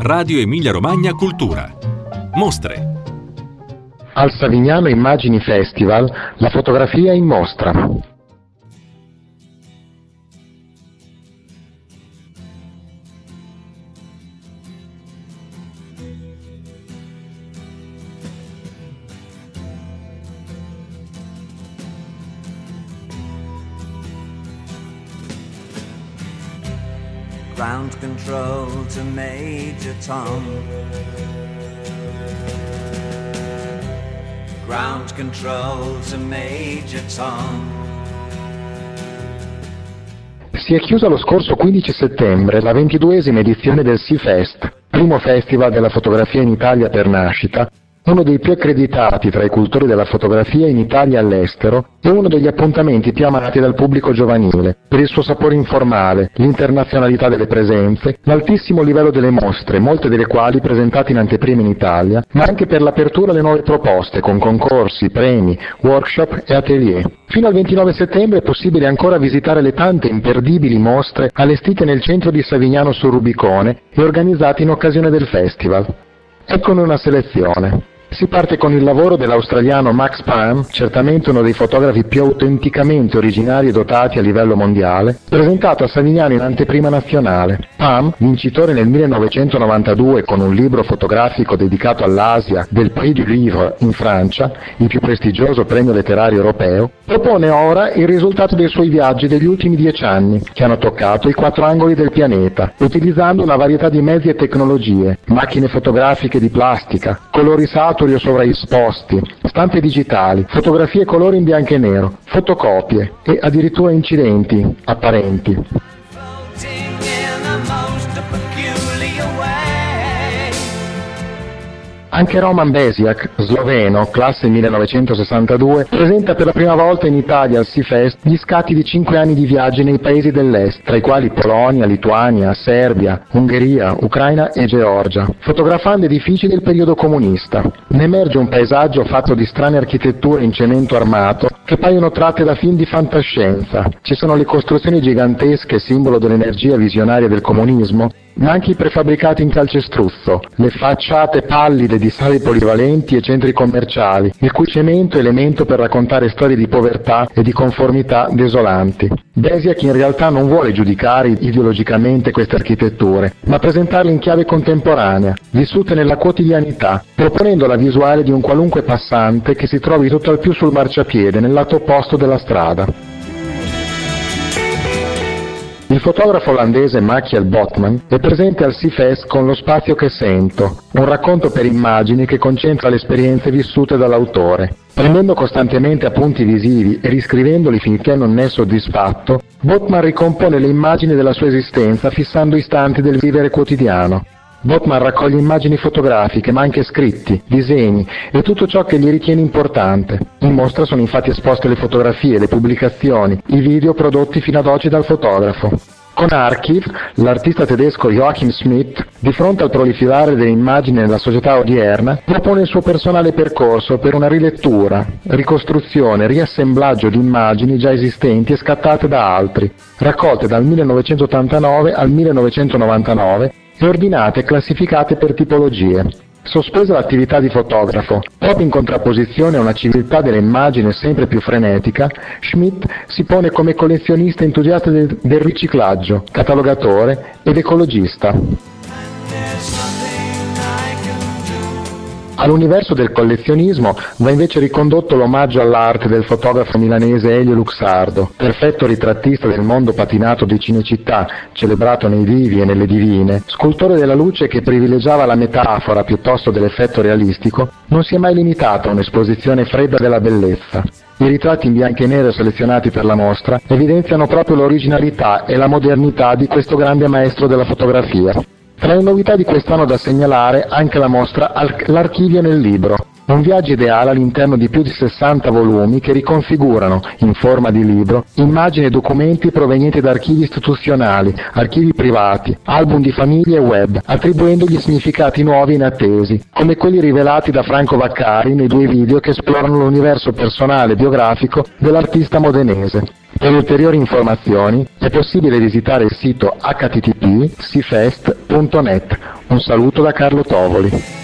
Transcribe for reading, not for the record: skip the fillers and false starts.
Radio Emilia Romagna Cultura. Mostre. Al Savignano Immagini Festival, la fotografia in mostra. Ground control to Major Tom. Ground control to Major Tom. Si è chiusa lo scorso 15 settembre la 22esima edizione del Seafest, primo festival della fotografia in Italia per nascita, uno dei più accreditati tra i cultori della fotografia in Italia e all'estero e uno degli appuntamenti più amati dal pubblico giovanile, per il suo sapore informale, l'internazionalità delle presenze, l'altissimo livello delle mostre, molte delle quali presentate in anteprima in Italia, ma anche per l'apertura alle nuove proposte, con concorsi, premi, workshop e atelier. Fino al 29 settembre è possibile ancora visitare le tante imperdibili mostre allestite nel centro di Savignano sul Rubicone e organizzate in occasione del festival. Eccone una selezione. Si parte con il lavoro dell'australiano Max Pam, certamente uno dei fotografi più autenticamente originali e dotati a livello mondiale, presentato a Savignano in anteprima nazionale. Pam, vincitore nel 1992 con un libro fotografico dedicato all'Asia del Prix du Livre in Francia, il più prestigioso premio letterario europeo, propone ora il risultato dei suoi viaggi degli ultimi 10 anni, che hanno toccato i 4 angoli del pianeta, utilizzando una varietà di mezzi e tecnologie, macchine fotografiche di plastica, colori saturi o sovraesposti, stampe digitali, fotografie e colori in bianco e nero, fotocopie e addirittura incidenti apparenti. Anche Roman Besiak, sloveno, classe 1962, presenta per la prima volta in Italia al Seafest gli scatti di 5 anni di viaggi nei paesi dell'est, tra i quali Polonia, Lituania, Serbia, Ungheria, Ucraina e Georgia, fotografando edifici del periodo comunista. Ne emerge un paesaggio fatto di strane architetture in cemento armato che paiono tratte da film di fantascienza. Ci sono le costruzioni gigantesche, simbolo dell'energia visionaria del comunismo, ma anche i prefabbricati in calcestruzzo, le facciate pallide di sale polivalenti e centri commerciali, il cui cemento è elemento per raccontare storie di povertà e di conformità desolanti. Besiak in realtà non vuole giudicare ideologicamente queste architetture, ma presentarle in chiave contemporanea, vissute nella quotidianità, proponendo la visuale di un qualunque passante che si trovi tutt'al più sul marciapiede, nel lato opposto della strada. Il fotografo olandese Michiel Botman è presente al Seafest con Lo spazio che sento, un racconto per immagini che concentra le esperienze vissute dall'autore. Prendendo costantemente appunti visivi e riscrivendoli finché non è soddisfatto, Botman ricompone le immagini della sua esistenza fissando istanti del vivere quotidiano. Botman raccoglie immagini fotografiche, ma anche scritti, disegni e tutto ciò che gli ritiene importante. In mostra sono infatti esposte le fotografie, le pubblicazioni, i video prodotti fino ad oggi dal fotografo. Con Archiv, l'artista tedesco Joachim Schmidt, di fronte al proliferare delle immagini nella società odierna, propone il suo personale percorso per una rilettura, ricostruzione, riassemblaggio di immagini già esistenti e scattate da altri, raccolte dal 1989 al 1999 e ordinate e classificate per tipologie. Sospesa l'attività di fotografo, proprio in contrapposizione a una civiltà dell'immagine sempre più frenetica, Schmidt si pone come collezionista entusiasta del riciclaggio, catalogatore ed ecologista. All'universo del collezionismo va invece ricondotto l'omaggio all'arte del fotografo milanese Elio Luxardo, perfetto ritrattista del mondo patinato di Cinecittà, celebrato nei vivi e nelle divine, scultore della luce che privilegiava la metafora piuttosto dell'effetto realistico, non si è mai limitato a un'esposizione fredda della bellezza. I ritratti in bianco e nero selezionati per la mostra evidenziano proprio l'originalità e la modernità di questo grande maestro della fotografia. Tra le novità di quest'anno da segnalare anche la mostra L'Archivio nel libro, un viaggio ideale all'interno di più di 60 volumi che riconfigurano, in forma di libro, immagini e documenti provenienti da archivi istituzionali, archivi privati, album di famiglia e web, attribuendogli significati nuovi e inattesi, come quelli rivelati da Franco Vaccari nei 2 video che esplorano l'universo personale e biografico dell'artista modenese. Per ulteriori informazioni è possibile visitare il sito http://seafest.net Un saluto da Carlo Tovoli.